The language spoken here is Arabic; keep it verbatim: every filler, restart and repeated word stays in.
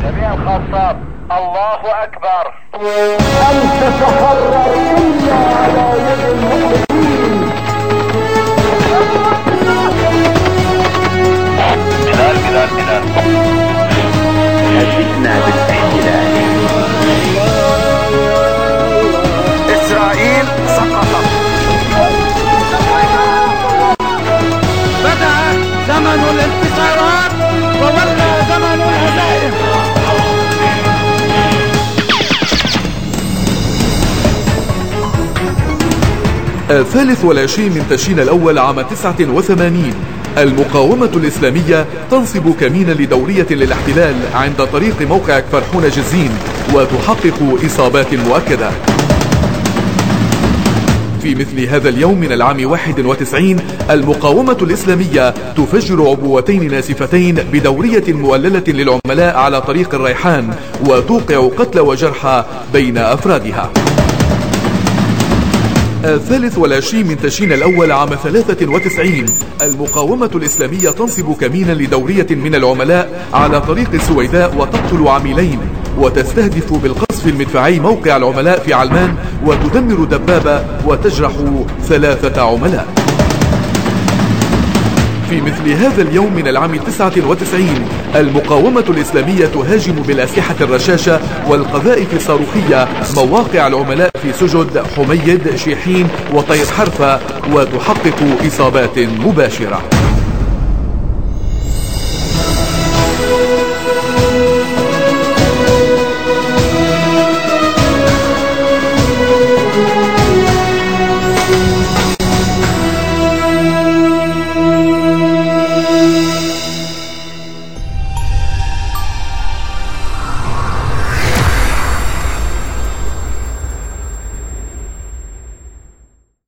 جميع الخاصات الله أكبر. أن تتحرر إلا على يد المؤمنين. بلال بلال بلال هددنا بالاحتلال. إسرائيل سقطت. بدأ زمن الانتصارات وولى زمن الهزائم. الثالث والعشرين من تشرين الأول عام تسعة وثمانين، المقاومة الإسلامية تنصب كمينا لدورية للاحتلال عند طريق موقع كفرحون جزين وتحقق إصابات مؤكدة. في مثل هذا اليوم من العام واحد وتسعين، المقاومة الإسلامية تفجر عبوتين ناسفتين بدورية مؤللة للعملاء على طريق الريحان وتوقع قتل وجرحى بين أفرادها. الثالث والعشرين من تشرين الأول عام ثلاثة وتسعين، المقاومة الإسلامية تنصب كمينا لدورية من العملاء على طريق السويداء وتقتل عميلين وتستهدف بالقصف المدفعي موقع العملاء في علمان وتدمر دبابة وتجرح ثلاثة عملاء. في مثل هذا اليوم من العام تسعة وتسعين، المقاومة الإسلامية تهاجم بالأسلحة الرشاشة والقذائف الصاروخية مواقع العملاء في سجد، حميد، شيحين وطير حرفة وتحقق إصابات مباشرة.